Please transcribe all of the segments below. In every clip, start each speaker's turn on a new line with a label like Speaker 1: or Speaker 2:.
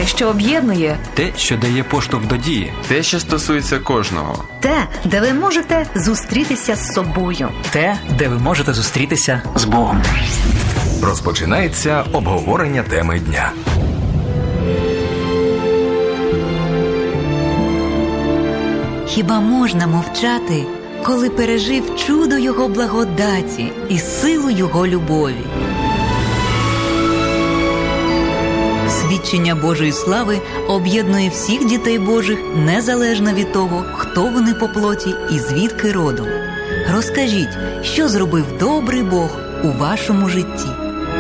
Speaker 1: що об'єднує.
Speaker 2: Те, що дає поштовх до дії.
Speaker 3: Те, що стосується кожного.
Speaker 1: Те, де ви можете зустрітися з собою.
Speaker 4: Те, де ви можете зустрітися з Богом.
Speaker 5: Розпочинається обговорення теми дня.
Speaker 6: Хіба можна мовчати, коли пережив чудо Його благодаті і силу Його любові? Свідчення Божої слави об'єднує всіх дітей Божих незалежно від того, хто вони по плоті і звідки родом. Розкажіть, що зробив добрий Бог у вашому житті.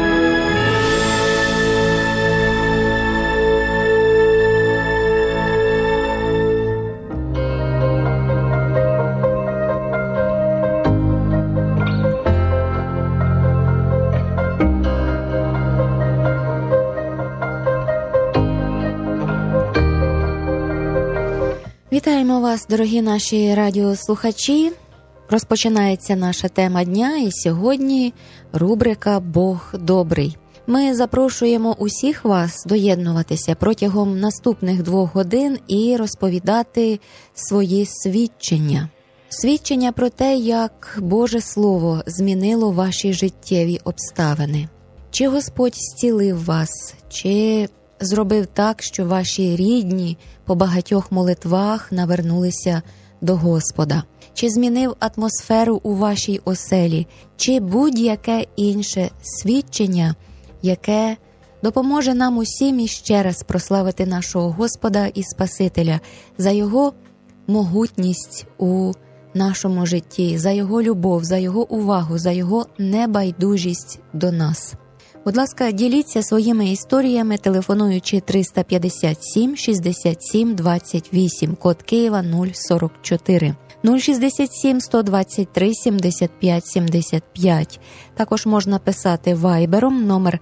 Speaker 7: Вітаємо вас, дорогі наші радіослухачі. Розпочинається наша тема дня, і сьогодні рубрика «Бог добрий». Ми запрошуємо усіх вас доєднуватися протягом наступних 2 годин і розповідати свої свідчення. Свідчення про те, як Боже Слово змінило ваші життєві обставини. Чи Господь зцілив вас, чи зробив так, що ваші рідні по багатьох молитвах навернулися до Господа, чи змінив атмосферу у вашій оселі, чи будь-яке інше свідчення, яке допоможе нам усім іще раз прославити нашого Господа і Спасителя за Його могутність у нашому житті, за Його любов, за Його увагу, за Його небайдужість до нас. Будь ласка, діліться своїми історіями, телефонуючи 357 67 28, код Києва 044, 067 123 75 75. Також можна писати вайбером номер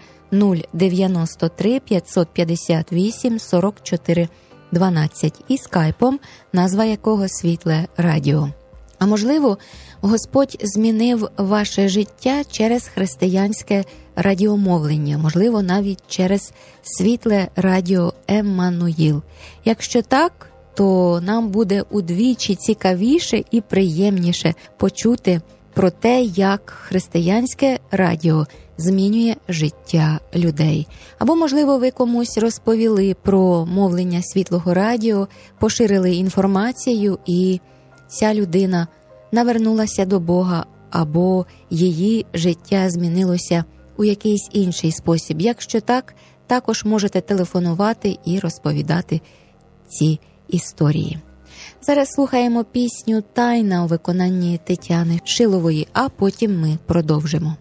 Speaker 7: 093 558 44 12 і скайпом, назва якого «Світле радіо». А можливо, Господь змінив ваше життя через християнське радіомовлення, можливо, навіть через світле радіо «Еммануїл». Якщо так, то нам буде удвічі цікавіше і приємніше почути про те, як християнське радіо змінює життя людей. Або, можливо, ви комусь розповіли про мовлення світлого радіо, поширили інформацію, і ця людина навернулася до Бога, або її життя змінилося у якийсь інший спосіб. Якщо так, також можете телефонувати і розповідати ці історії. Зараз слухаємо пісню «Тайна» у виконанні Тетяни Шилової, а потім ми продовжимо.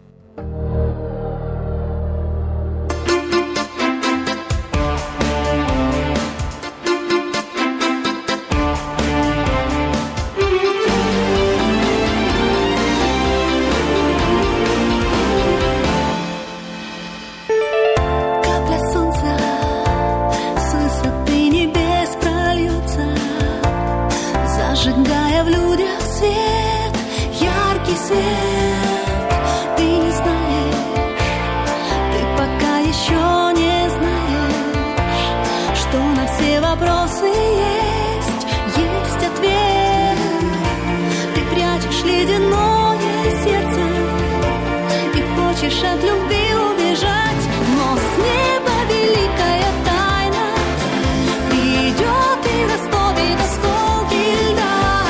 Speaker 8: Зажигая в людях свет, яркий свет. Ты не знаешь, ты пока еще не знаешь, что на все вопросы есть ответ. Ты прячешь ледяное сердце и хочешь от любви убежать, но с неба великая тайна идет и растопит осколки льда.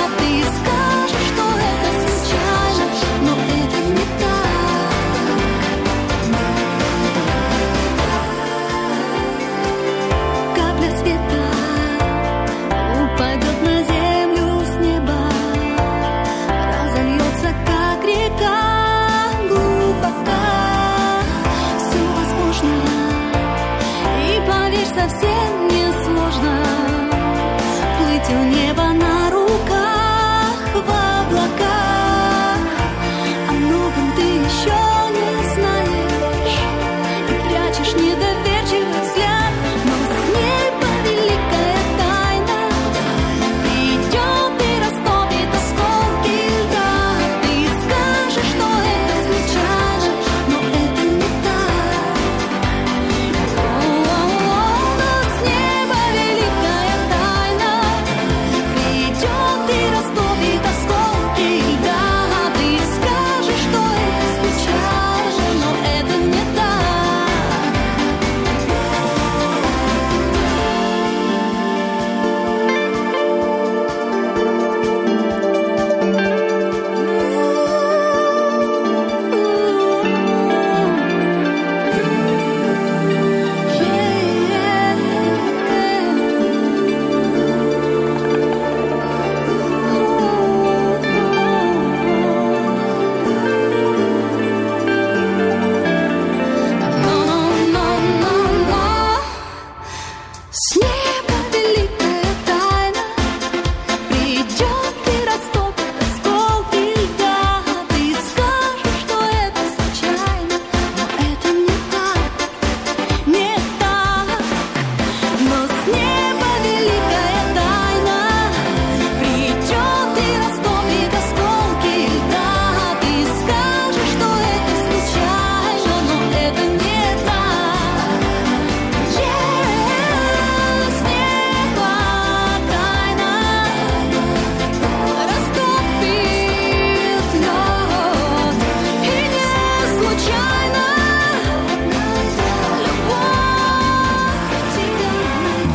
Speaker 8: Совсем не сложно плыть у неба на руках в облаках. О многом ты еще не знаешь и прячешь недоверчивый взгляд, но с неба великая тайна идет и растопит осколки льда. Ты скажешь, что это случайно, но это не так. С неба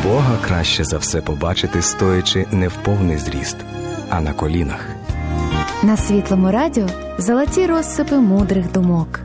Speaker 5: Бога краще за все побачити, стоячи не в повний зріст, а на колінах.
Speaker 9: На Світлому радіо золоті розсипи мудрих думок.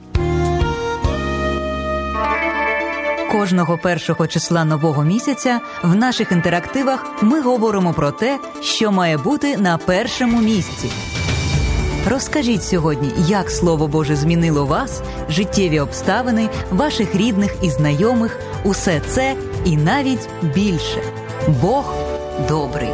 Speaker 6: Кожного першого числа нового місяця в наших інтерактивах ми говоримо про те, що має бути на першому місці. Розкажіть сьогодні, як Слово Боже змінило вас, життєві обставини, ваших рідних і знайомих, усе це і навіть більше. Бог добрий.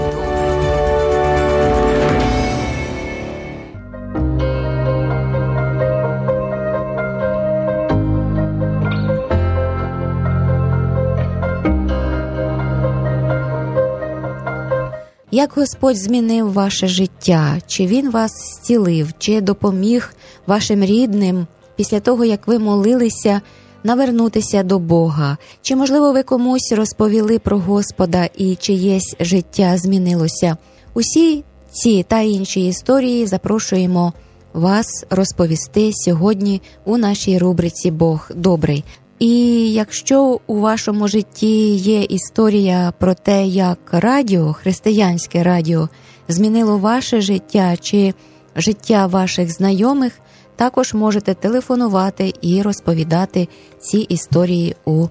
Speaker 7: Як Господь змінив ваше життя? Чи Він вас зцілив? Чи допоміг вашим рідним після того, як ви молилися, навернутися до Бога? Чи, можливо, ви комусь розповіли про Господа і чиєсь життя змінилося? Усі ці та інші історії запрошуємо вас розповісти сьогодні у нашій рубриці «Бог добрий». І якщо у вашому житті є історія про те, як радіо, християнське радіо, змінило ваше життя чи життя ваших знайомих, також можете телефонувати і розповідати ці історії у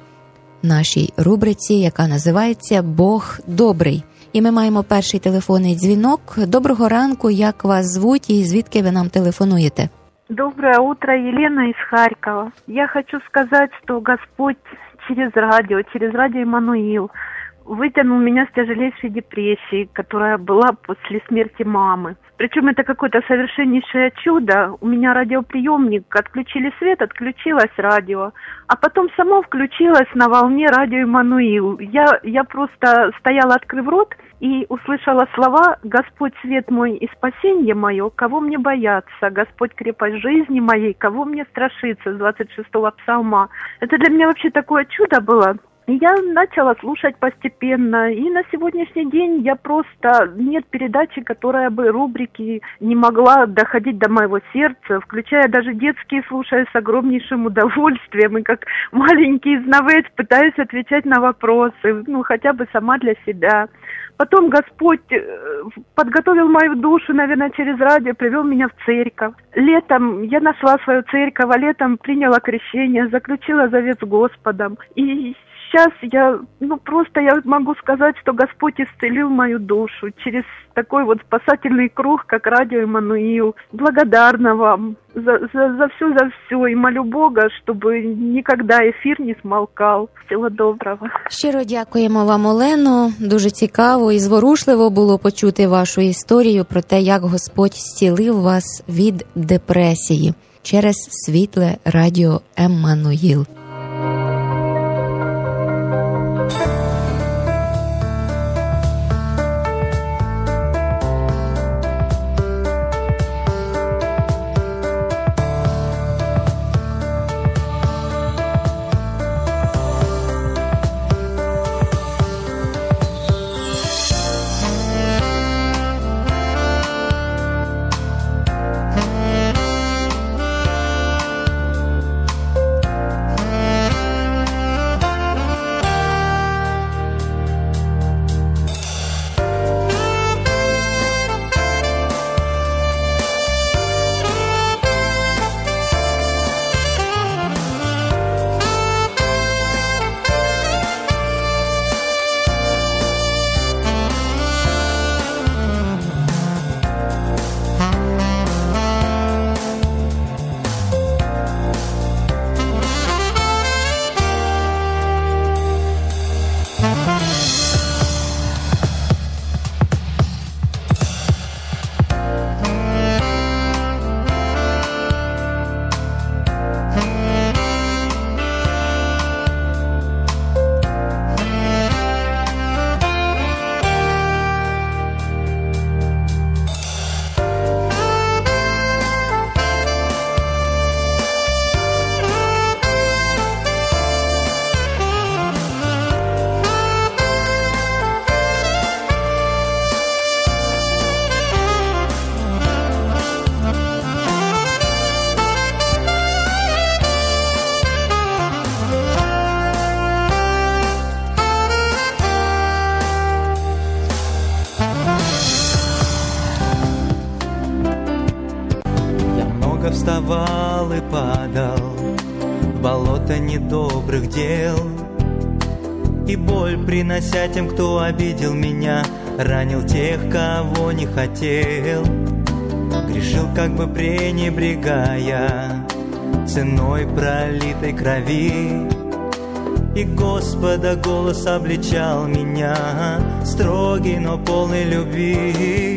Speaker 7: нашій рубриці, яка називається «Бог добрий». І ми маємо перший телефонний дзвінок. Доброго ранку, як вас звуть і звідки ви нам телефонуєте?
Speaker 10: Доброе утро, Елена из Харькова. Я хочу сказать, что Господь через радио Иммануил вытянул меня с тяжелейшей депрессии, которая была после смерти мамы. Причем это какое-то совершеннейшее чудо. У меня радиоприемник, отключили свет, отключилось радио. А потом само включилось на волне радио Иммануил. Я просто стояла, открыв рот, и услышала слова: «Господь свет мой и спасенье мое, кого мне бояться? Господь крепость жизни моей, кого мне страшиться?» с 26-го псалма. Это для меня вообще такое чудо было. И я начала слушать постепенно, и на сегодняшний день я просто... Нет передачи, которая бы, рубрики, не могла доходить до моего сердца, включая даже детские, слушаю с огромнейшим удовольствием, и как маленький знавец пытаюсь отвечать на вопросы, хотя бы сама для себя. Потом Господь подготовил мою душу, наверное, через радио, привел меня в церковь. Летом я нашла свою церковь, а летом приняла крещение, заключила завет с Господом. И сейчас я могу сказать, что Господь исцелил мою душу через такой вот спасательный круг, как радио Иммануил. Благодарна вам за все, и молю Бога, чтобы никогда эфир не смолкал. Всего доброго.
Speaker 7: Щиро дякуємо вам, Олено. Дуже цікаво і зворушливо було почути вашу історію про те, як Господь зцілив вас від депресії через світле радіо Еммануїл.
Speaker 11: уставал и падал в болото недобрых дел, и боль принося тем, кто обидел меня, ранил тех, кого не хотел. Грешил, как бы пренебрегая ценой пролитой крови, и Господа голос обличал меня, строгий, но полный любви.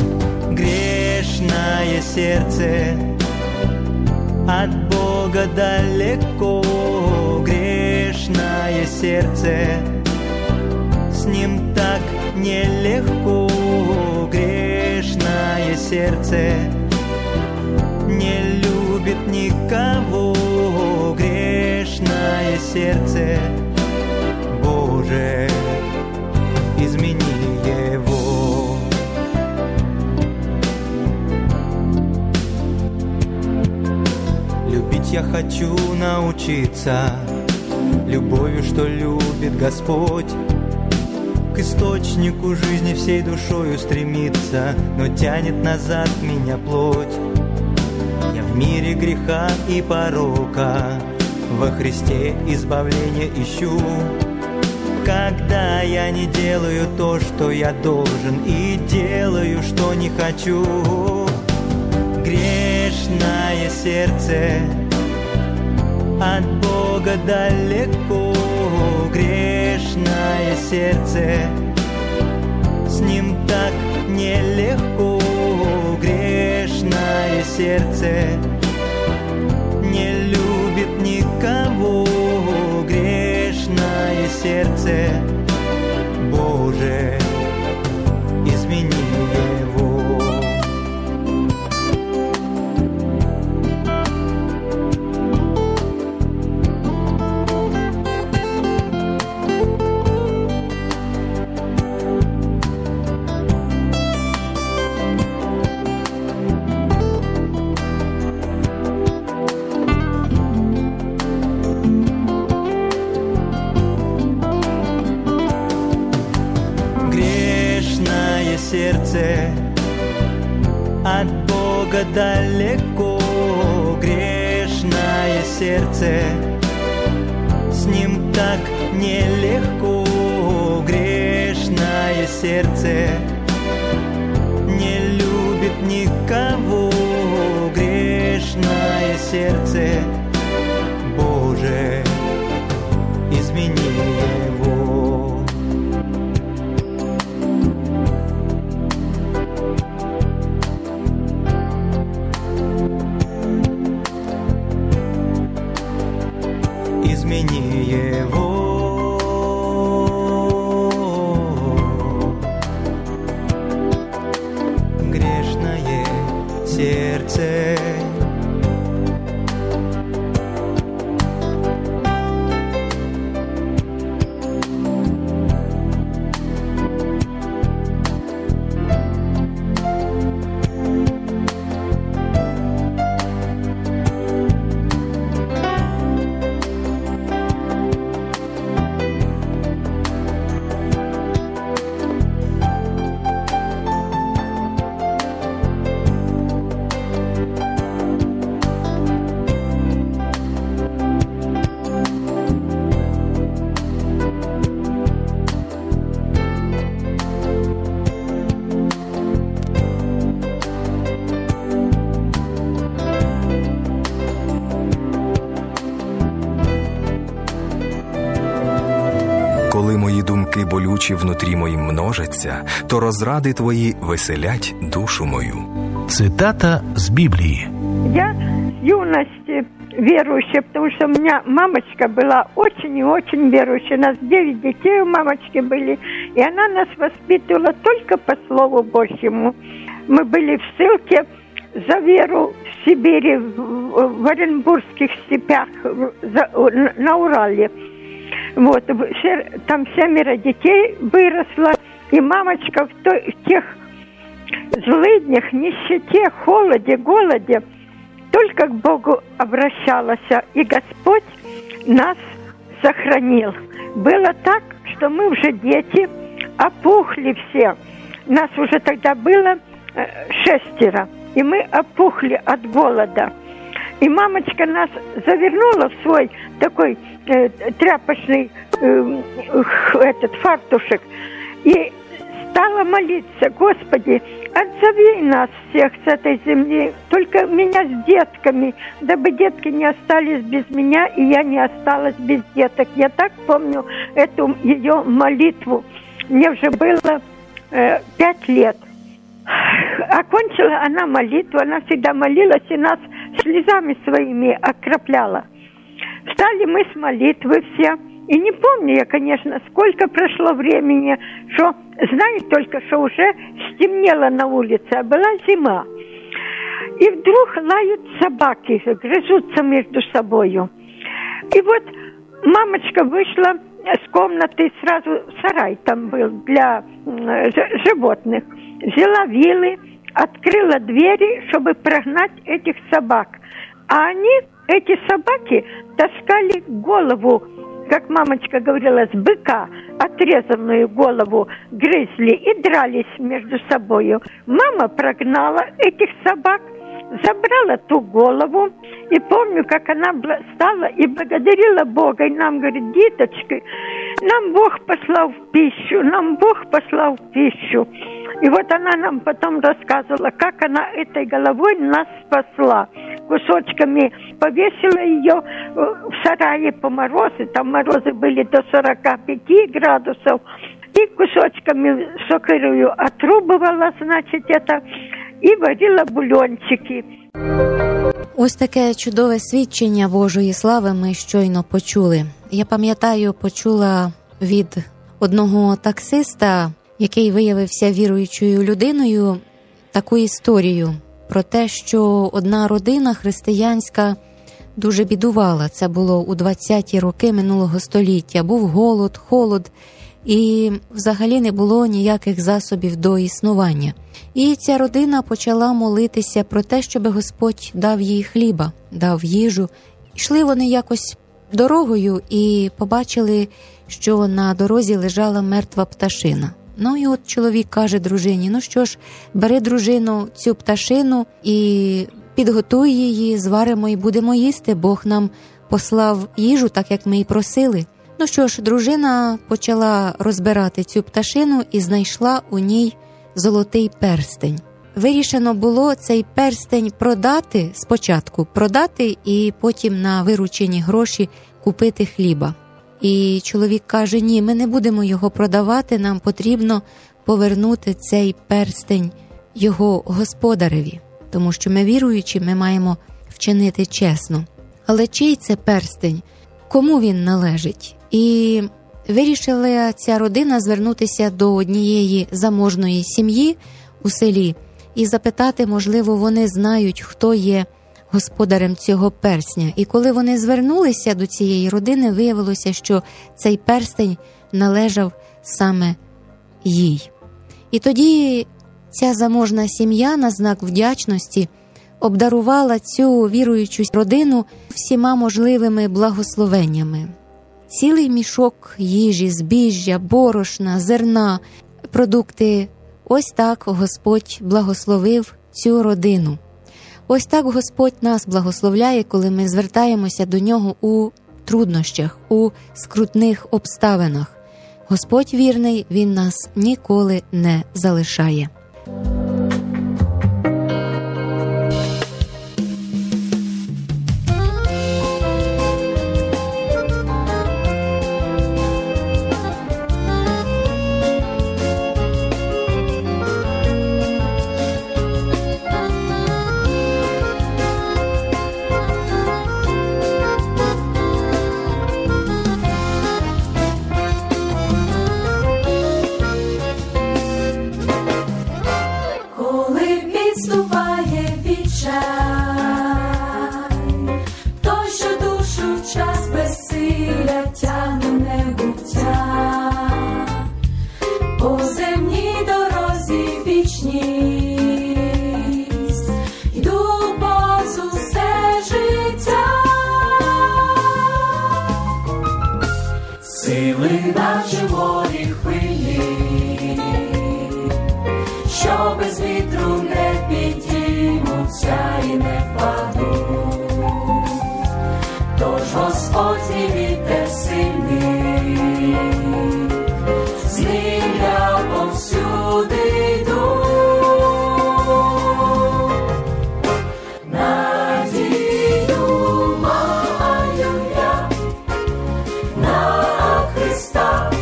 Speaker 11: Грешное сердце от Бога далеко, грешное сердце, с ним так нелегко. Грешное сердце не любит никого, грешное сердце, Боже, измени его. Любить я хочу научиться любовью, что любит Господь. К источнику жизни всей душою стремится, но тянет назад меня плоть. Я в мире греха и порока, во Христе избавление ищу. Когда я не делаю то, что я должен, и делаю, что не хочу. Грешное сердце от Бога далеко, грешное сердце, с ним так нелегко. Грешное сердце не любит никого, грешное сердце, Боже, измени его. Сердце от Бога далеко, грешное сердце, с ним так нелегко. Грешное сердце не любит никого, грешное сердце, Боже, измени его. Измени его. Грешное сердце.
Speaker 5: Коли мої думки болючі внутрі моїм множаться, то розради твої веселять душу мою.
Speaker 12: Цитата с Библии.
Speaker 13: Я с юности верующая, потому что у меня мамочка была очень и очень верующая. У нас 9 детей у мамочки были, и она нас воспитывала только по Слову Божьему. Мы были в ссылке за веру в Сибири, в Оренбургских степях, на Урале. Вот, там 7 детей выросло, и мамочка в тех злыднях, нищете, холоде, голоде только к Богу обращалась, и Господь нас сохранил. Было так, что мы уже дети, опухли все. Нас уже тогда было 6, и мы опухли от голода. И мамочка нас завернула в свой такой тряпочный фартушек и стала молиться: Господи, отзови нас всех с этой земли, только меня с детками, дабы детки не остались без меня, и я не осталась без деток. Я так помню эту ее молитву. Мне уже было 5 лет. Окончила она молитву, она всегда молилась и нас слезами своими окропляла. Встали мы с молитвы все. И не помню я, конечно, сколько прошло времени, что знаю только, что уже стемнело на улице, а была зима. И вдруг лают собаки, грызутся между собою. И вот мамочка вышла с комнаты, сразу сарай там был для животных. Взяла вилы, открыла двери, чтобы прогнать этих собак. А они, эти собаки, таскали голову, как мамочка говорила, с быка, отрезанную голову грызли и дрались между собою. Мама прогнала этих собак, забрала ту голову, и помню, как она стала и благодарила Бога, и нам говорит: деточки, нам Бог послал в пищу, нам Бог послал в пищу. И вот она нам потом рассказывала, как она этой головой нас спасла. Кусочками повесила ее в сарае по морозу, там морозы были до 45 градусов, и кусочками сокырою отрубывала, значит, это, і варила бульончики.
Speaker 7: Ось таке чудове свідчення Божої слави ми щойно почули. Я пам'ятаю, почула від одного таксиста, який виявився віруючою людиною, таку історію про те, що одна родина християнська дуже бідувала. Це було у 20-ті роки минулого століття. Був голод, холод, і взагалі не було ніяких засобів до існування. І ця родина почала молитися про те, щоб Господь дав їй хліба, дав їжу. Йшли вони якось дорогою і побачили, що на дорозі лежала мертва пташина. Ну і от чоловік каже дружині: ну що ж, бери, дружину, цю пташину і підготуй її, зваримо і будемо їсти. Бог нам послав їжу, так як ми і просили. Ну що ж, дружина почала розбирати цю пташину і знайшла у ній золотий перстень. Вирішено було цей перстень продати спочатку, і потім на виручені гроші купити хліба. І чоловік каже: ні, ми не будемо його продавати, нам потрібно повернути цей перстень його господареві, тому що ми віруючі, ми маємо вчинити чесно. Але чий це перстень? Кому він належить? І вирішила ця родина звернутися до однієї заможної сім'ї у селі і запитати, можливо, вони знають, хто є господарем цього перстня. І коли вони звернулися до цієї родини, виявилося, що цей перстень належав саме їй. І тоді ця заможна сім'я на знак вдячності обдарувала цю віруючу родину всіма можливими благословеннями. Цілий мішок їжі, збіжжя, борошна, зерна, продукти. Ось так Господь благословив цю родину. Ось так Господь нас благословляє, коли ми звертаємося до Нього у труднощах, у скрутних обставинах. Господь вірний, Він нас ніколи не залишає.
Speaker 8: Що без вітру не підіймуться і не впадуть. Господній вітер сильний, з ним я повсюди йду. Надію маю я на Христа,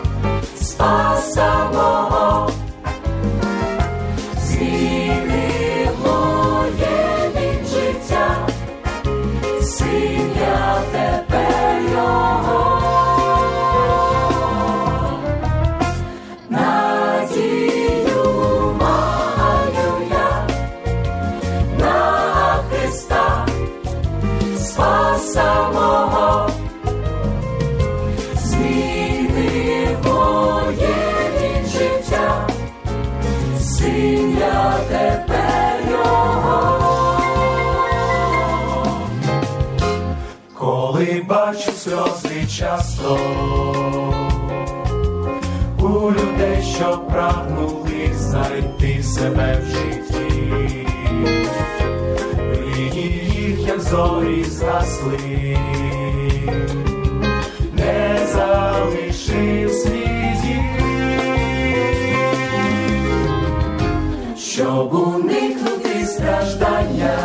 Speaker 8: Спаса мого, змінив моє він життя, син я тепер його. Надію маю я на Христа, Спаса мого, змінив моє він життя, син я тепер його.
Speaker 14: Коли бачу сльози часто у людей, що прагнули знайти себе в житті, мрії їх, як зорі, згасли, не залишив світі,
Speaker 8: щоб уникнути страждання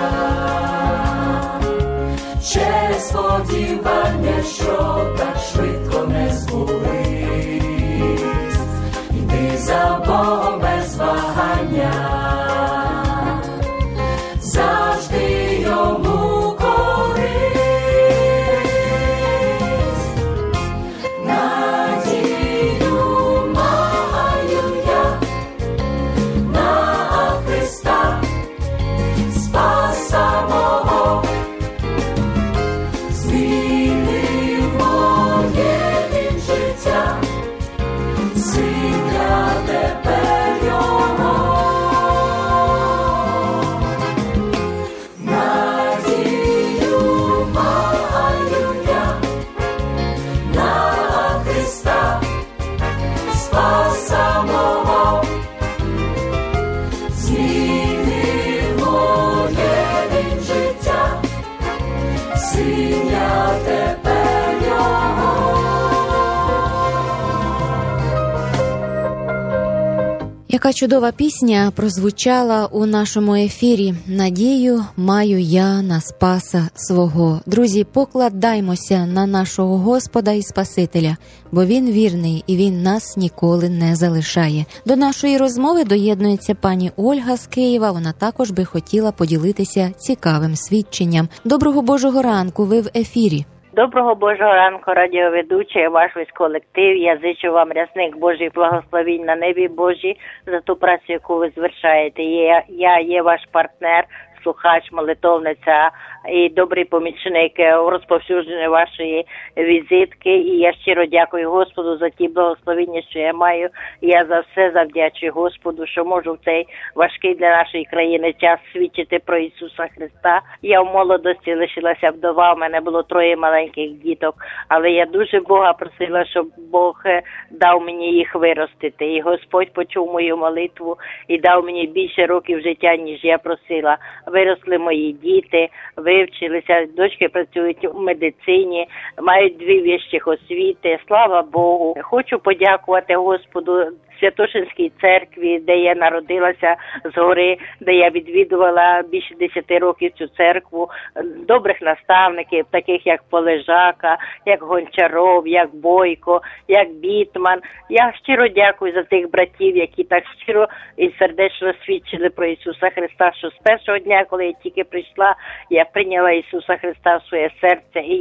Speaker 8: через сподівання, що так швидко не збулись. Йди за Богом без вагання, завжди йому користь. Надію маю я на Христа, Спаса мого, змінив моє він життя, син я тепер його. Надію маю я на Христа, Спаса мого, змінив моє він життя, син я тепер його.
Speaker 7: Яка чудова пісня прозвучала у нашому ефірі. Надію маю я на Спаса свого. Друзі, покладаймося на нашого Господа і Спасителя, бо Він вірний і Він нас ніколи не залишає. До нашої розмови доєднується пані Ольга з Києва. Вона також би хотіла поділитися цікавим свідченням. Доброго Божого ранку, ви в ефірі.
Speaker 15: Доброго Божого ранку, радіоведучий, ваш весь колектив. Я зичу вам рясних Божих благословінь на небі Божі за ту працю, яку ви звершаєте. Я є ваш партнер, слухач, молитовниця і добрий помічник у розповсюдженні вашої візитки. І я щиро дякую Господу за ті благословення, що я маю. Я за все завдячую Господу, що можу в цей важкий для нашої країни час свідчити про Ісуса Христа. Я в молодості лишилася вдова, в мене було 3 маленьких діток, але я дуже Бога просила, щоб Бог дав мені їх виростити. І Господь почув мою молитву і дав мені більше років життя, ніж я просила. Виросли мої діти, вивчилися, дочки працюють у медицині, мають 2 вищих освіти. Слава Богу. Хочу подякувати Господу Святошинській церкві, де я народилася згори, де я відвідувала більше 10 років цю церкву, добрих наставників, таких як Полежака, як Гончаров, як Бойко, як Бітман. Я щиро дякую за тих братів, які так щиро і сердечно свідчили про Ісуса Христа, що з першого дня, коли я тільки прийшла, я прийняла Ісуса Христа в своє серце, і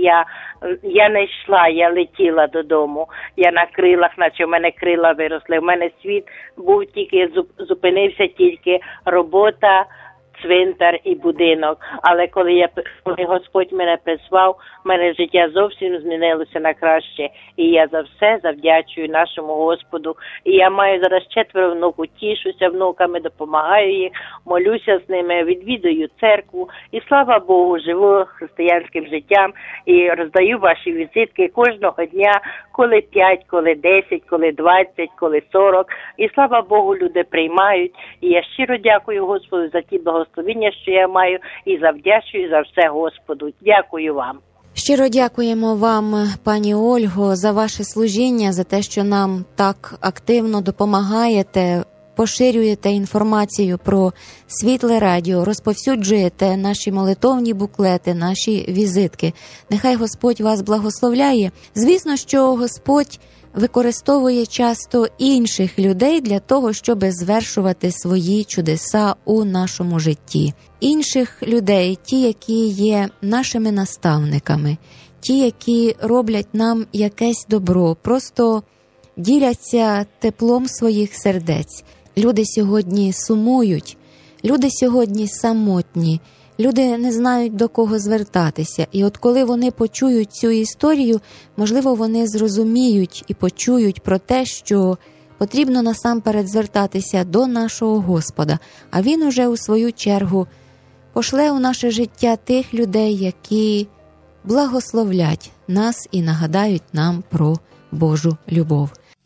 Speaker 15: я не йшла, я летіла додому. Я на крилах, наче в мене крила виросли. В мене світ був тільки, зупинився тільки робота, цвинтар і будинок. Але коли Господь мене призвав, мене життя зовсім змінилося на краще. І я за все завдячую нашому Господу. І я маю зараз 4 внуків, тішуся внуками, допомагаю їх, молюся з ними, відвідую церкву. І слава Богу, живу християнським життям і роздаю ваші візитки кожного дня, коли 5, коли 10, коли 20, коли 40. І слава Богу, люди приймають. І я щиро дякую Господу за ті благословення, що я маю, і завдячую за все Господу. Дякую вам.
Speaker 7: Щиро дякуємо вам, пані Ольго, за ваше служіння, за те, що нам так активно допомагаєте, поширюєте інформацію про Світле Радіо, розповсюджуєте наші молитовні буклети, наші візитки. Нехай Господь вас благословляє. Звісно, що Господь використовує часто інших людей для того, щоб звершувати свої чудеса у нашому житті. Інших людей, ті, які є нашими наставниками, ті, які роблять нам якесь добро, просто діляться теплом своїх сердець. Люди сьогодні сумують, люди сьогодні самотні, люди не знають, до кого звертатися. І от коли вони почують цю історію, можливо, вони зрозуміють і почують про те, що потрібно насамперед звертатися до нашого Господа, а Він уже у свою чергу пошле у наше життя тих людей, які благословлять нас і нагадають нам про Божу любов.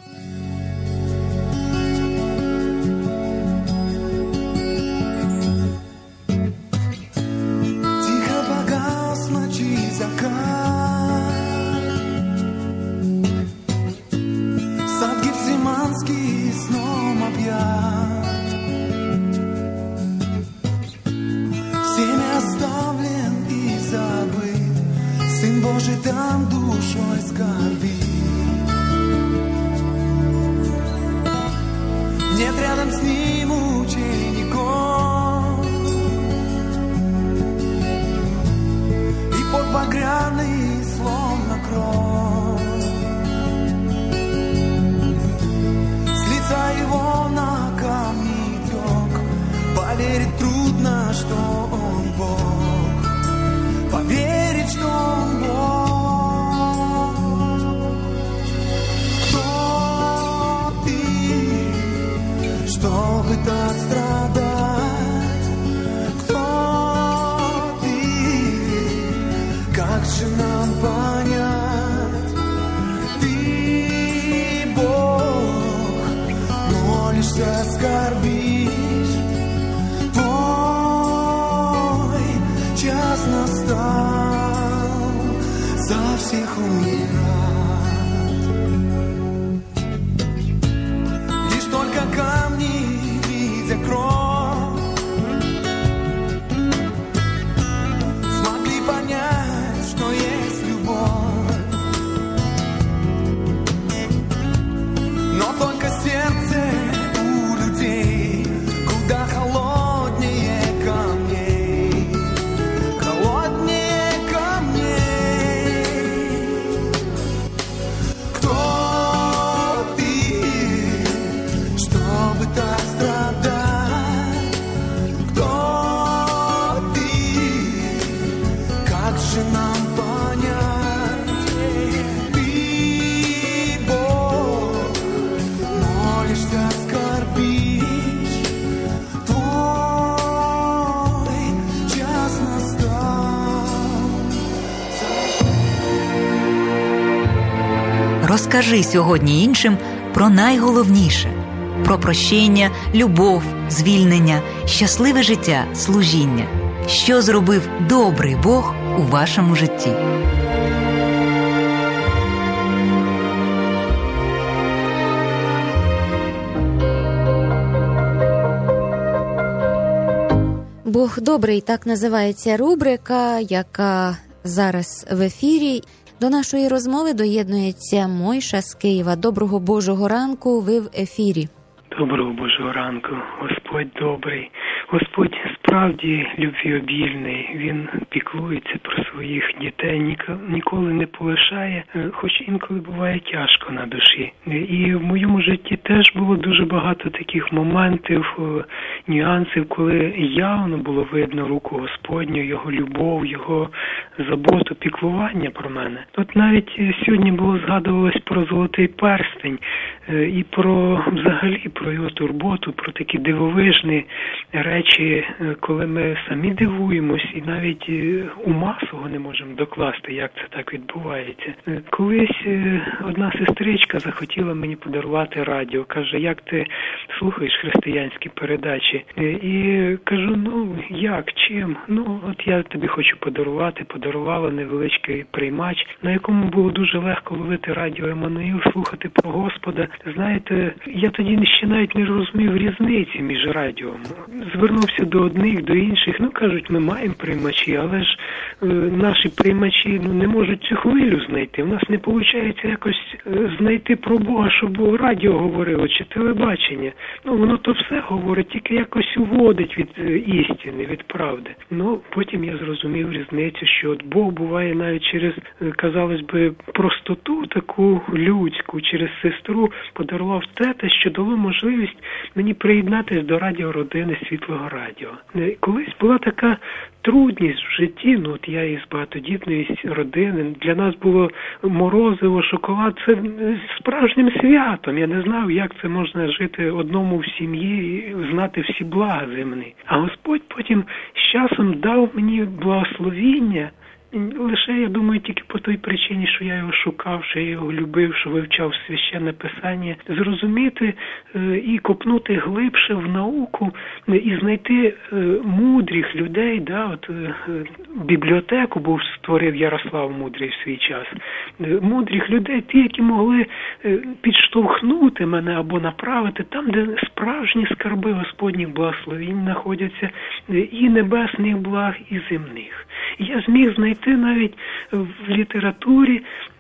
Speaker 16: Божий там душой скорбит. Нет рядом с ним учеников, и под багряный словно кровь с лица его на камни тек. Поверить трудно, что он Бог, поверить, что он Бог. Кто ты, чтобы так страдать? Кто ты, как же нам понять? Ты Бог, молишься, скорбишь, твой час настал за всех умирать. Лишь только камни, видя кровь, смогли понять, что есть любовь. Но только сердце у людей куда холоднее камней, холоднее камней. Кто ты, чтобы так страдать? Кто ты, как же нам понять? Ты Бог, молишься, скорбишь, твой час настал.
Speaker 6: Розкажи сьогодні іншим про найголовніше – про прощення, любов, звільнення, щасливе життя, служіння. Що зробив добрий Бог у вашому житті?
Speaker 7: Бог добрий, так називається рубрика, яка зараз в ефірі. До нашої розмови доєднується Мойша з Києва. Доброго Божого ранку, ви в ефірі.
Speaker 17: Доброго Божого ранку. Господь добрий. Господь справді любвіобільний. Він піклується про своїх дітей, ніколи не полишає, хоч інколи буває тяжко на душі. І в моєму житті теж було дуже багато таких моментів, нюансів, коли явно було видно руку Господню, Його любов, Його заботу, піклування про мене. От навіть сьогодні було згадувалось про золотий перстень. і взагалі про його турботу, про такі дивовижні речі, коли ми самі дивуємось і навіть ума свого не можемо докласти, як це так відбувається. Колись одна сестричка захотіла мені подарувати радіо. Каже, як ти слухаєш християнські передачі? І кажу, як, чим? От я тобі хочу подарувати. Подарувала невеличкий приймач, на якому було дуже легко ловити радіо Еммануїл, слухати про Господа. Знаєте, я тоді ще навіть не розумів різниці між радіо. Звернувся до одних, до інших. Кажуть, ми маємо приймачі, але ж наші приймачі не можуть цю хвилю знайти. У нас не виходить якось знайти про Бога, щоб радіо говорило, чи телебачення. Воно то все говорить, тільки якось уводить від істини, від правди. Потім я зрозумів різницю, що от Бог буває навіть через, казалось би, простоту таку людську, через сестру подарував те, що дало можливість мені приєднатися до радіородини Світлого Радіо. Колись була така трудність в житті, от я із багатодітної родини, для нас було морозиво, шоколад, це справжнім святом. Я не знав, як це можна жити одному в сім'ї і знати всі блага земні. А Господь потім з часом дав мені благословіння, лише, я думаю, тільки по той причині, що я його шукав, що я його любив, що вивчав Священне Писання, зрозуміти і копнути глибше в науку і знайти мудрих людей, бібліотеку був створив Ярослав Мудрий в свій час. Мудрих людей, ті, які могли підштовхнути мене або направити там, де справжні скарби Господніх благословінь знаходяться, і небесних благ, і земних. І я зміг знайти навіть в літературі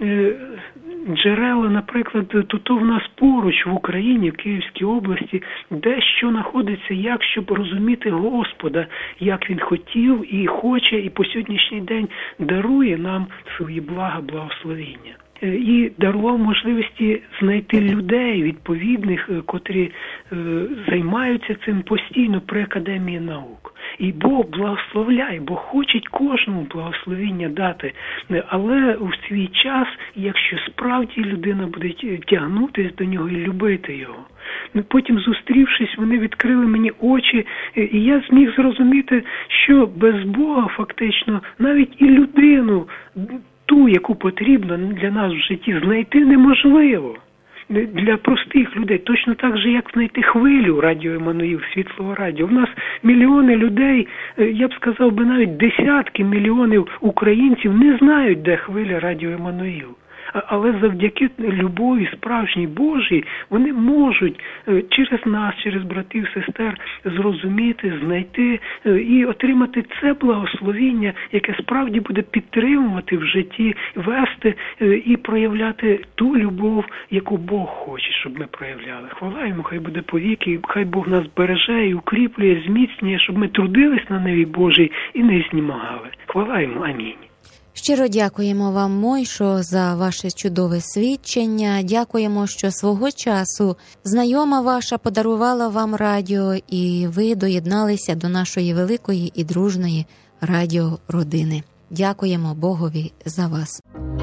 Speaker 17: джерела, наприклад, тут у нас поруч в Україні, в Київській області, де що знаходиться, як, щоб розуміти Господа, як Він хотів і хоче, і по сьогоднішній день дарує нам свої блага, благословіння. І дарував можливості знайти людей відповідних, котрі займаються цим постійно при Академії наук. І Бог благословляє, Бог хоче кожному благословіння дати. Але у свій час, якщо справді людина буде тягнутися до нього і любити його. Потім, зустрівшись, вони відкрили мені очі, і я зміг зрозуміти, що без Бога фактично навіть і людину, ту, яку потрібно для нас в житті, знайти неможливо. Для простих людей, точно так же, як знайти хвилю радіо Еммануїл, Світлого Радіо. У нас мільйони людей, я б сказав би навіть десятки мільйонів українців не знають, де хвиля радіо Еммануїл. Але завдяки любові справжній Божій вони можуть через нас, через братів, сестер зрозуміти, знайти і отримати це благословіння, яке справді буде підтримувати в житті, вести і проявляти ту любов, яку Бог хоче, щоб ми проявляли. Хвала йому, хай буде повіки, хай Бог нас береже і укріплює, зміцнює, щоб ми трудились на небі Божій і не знімагали. Хвала йому, амінь.
Speaker 7: Щиро дякуємо вам, Мойшо, за ваше чудове свідчення. Дякуємо, що свого часу знайома ваша подарувала вам радіо, і ви доєдналися до нашої великої і дружної радіородини. Дякуємо Богові за вас.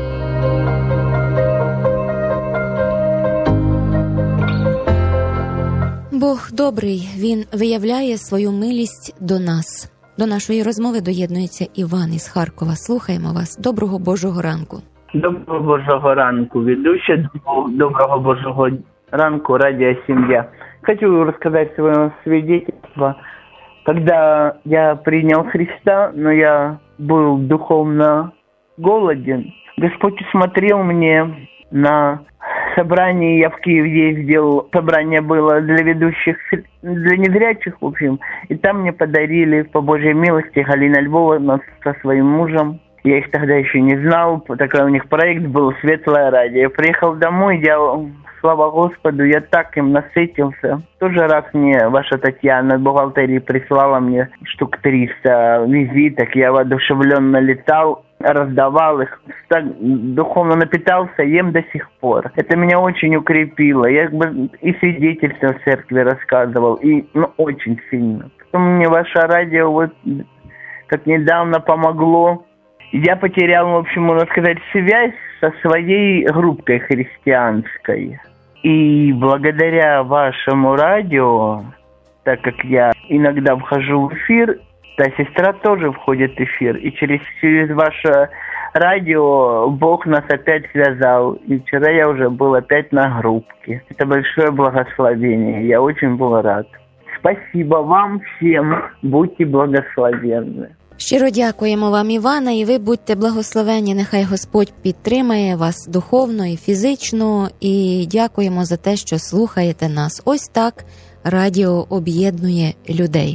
Speaker 7: Бог добрий, Він виявляє свою милість до нас. До нашої розмови доєднується Іван із Харкова. Слухаємо вас. Доброго Божого ранку.
Speaker 18: Доброго Божого ранку, ведущая. Доброго Божого ранку, радиосемья. Хочу рассказать свое свидетельство. Когда я принял Христа, но я был духовно голоден, Господь усмотрел мне на собрании, я в Киеве ездил, собрание было для ведущих, для незрячих, в общем, и там мне подарили, по Божьей милости, Галина Львовна со своим мужем. Я их тогда еще не знал, такой у них проект был «Светлое радио». Я приехал домой, слава Господу, я так им насытился. Тоже раз мне ваша Татьяна в бухгалтерии прислала мне штук 300 визиток, я воодушевленно летал, раздавал их, так духовно напитался, ем до сих пор. Это меня очень укрепило. Я и свидетельство в церкви рассказывал, и очень сильно. Потом мне ваше радио как недавно помогло. Я потерял, в общем, можно сказать, связь со своей группой христианской. И благодаря вашему радио, так как я иногда вхожу в эфир, та сестра тоже входит в эфир. И через ваше радио Бог нас опять связал. И вчера я уже был опять на группке. Это большое благословение. Я очень был рад. Спасибо вам всем. Будьте благословенны.
Speaker 7: Щиро дякуємо вам, Івана, і ви будьте благословені. Нехай Господь підтримає вас духовно і фізично. І дякуємо за те, що слухаєте нас. Ось так радіо об'єднує людей.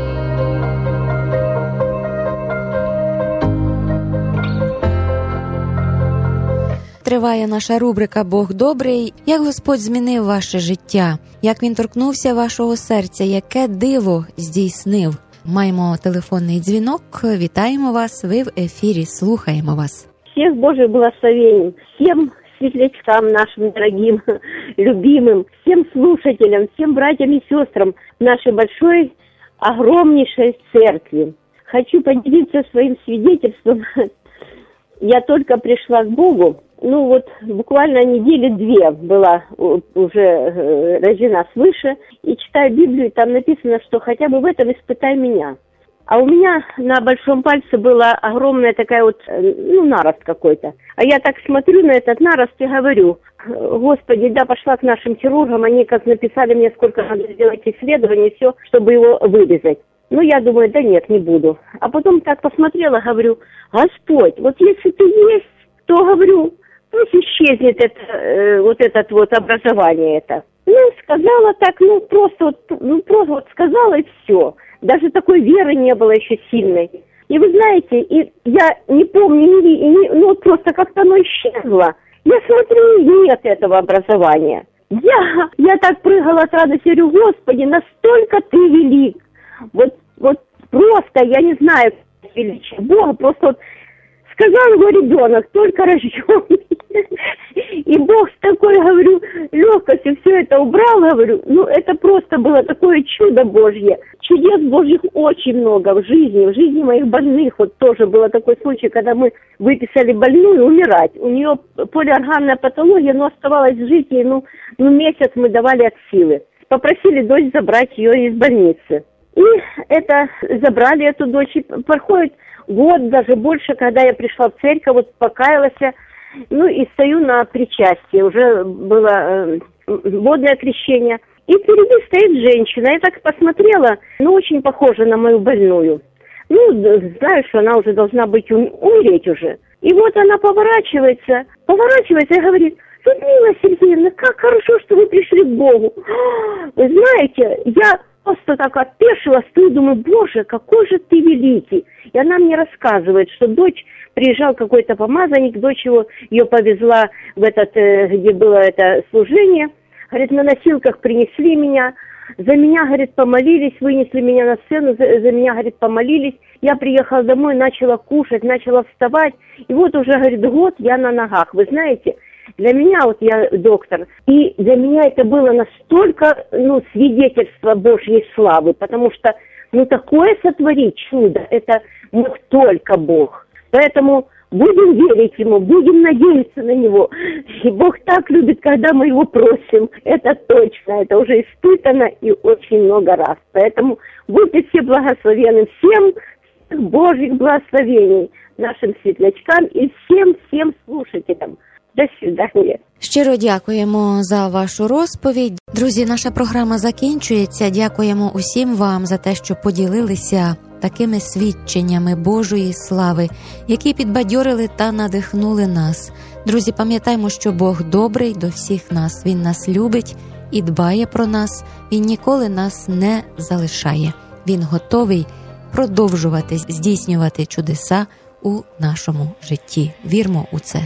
Speaker 7: Триває наша рубрика «Бог добрий». Як Господь змінив ваше життя? Як Він торкнувся вашого серця? Яке диво здійснив? Маємо телефонний дзвінок. Вітаємо вас. Ви в ефірі. Слухаємо вас.
Speaker 19: Всех Божьих благословений. Всем светлячкам нашим дорогим, любимым, всем слушателям, всем братьям и сестрам нашей большой, огромнейшей церкви. Хочу поделиться своим свидетельством. Я только пришла к Богу. Буквально недели 2 была уже рождена свыше, и читаю Библию, там написано, что хотя бы в этом испытай меня. А у меня на большом пальце была огромная такая нарост какой-то. А я так смотрю на этот нарост и говорю: Господи, да, пошла к нашим хирургам, они как написали мне, сколько надо сделать исследований, все, чтобы его вырезать. Я думаю, да нет, не буду. А потом так посмотрела, говорю: Господь, вот если ты есть, то, говорю, пусть исчезнет это образование это. Сказала так, просто сказала и все. Даже такой веры не было еще сильной. И вы знаете, и я не помню, просто как-то оно исчезло. Я смотрю, нет этого образования. Я так прыгала от радости, говорю: Господи, настолько ты велик. Вот просто, я не знаю, величие Бога, просто сказал его ребенок, только рожденный. И Бог с такой, говорю, легкостью все это убрал, говорю, это просто было такое чудо Божье. Чудес Божьих очень много в жизни моих больных. Вот тоже был такой случай, когда мы выписали больную умирать. У нее полиорганная патология, но оставалось жить ей, месяц мы давали от силы. Попросили дочь забрать ее из больницы. И забрали эту дочь, и проходит год, даже больше, когда я пришла в церковь, покаялась, и стою на причастии, уже было водное крещение, и впереди стоит женщина, я так посмотрела, очень похожа на мою больную, знаю, что она уже должна быть умереть уже, и вот она поворачивается и говорит: Людмила Сергеевна, как хорошо, что вы пришли к Богу. Вы знаете, я просто так опешила, стою, думаю: Боже, какой же ты великий. И она мне рассказывает, что дочь, приезжал какой-то помазанник, дочь ее повезла в где было это служение. Говорит, на носилках принесли меня, за меня, говорит, помолились, вынесли меня на сцену, за меня, говорит, помолились. Я приехала домой, начала кушать, начала вставать. И вот уже, говорит, год я на ногах. Вы знаете, для меня, я доктор, и для меня это было настолько, свидетельство Божьей славы, потому что, такое сотворить чудо, это мог только Бог. Поэтому будем верить Ему, будем надеяться на Него. И Бог так любит, когда мы Его просим. Это точно, это уже испытано и очень много раз. Поэтому будьте все благословенны, всем Божьих благословений нашим светлячкам и всем слушателям. До свидання.
Speaker 7: Щиро дякуємо за вашу розповідь. Друзі, наша програма закінчується. Дякуємо усім вам за те, що поділилися такими свідченнями Божої слави, які підбадьорили та надихнули нас. Друзі, пам'ятаємо, що Бог добрий до всіх нас. Він нас любить і дбає про нас. Він ніколи нас не залишає. Він готовий продовжувати здійснювати чудеса у нашому житті. Вірмо у це.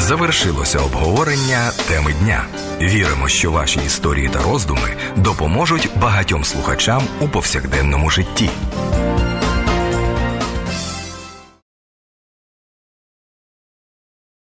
Speaker 5: Завершилося обговорення теми дня. Віримо, що ваші історії та роздуми допоможуть багатьом слухачам у повсякденному житті.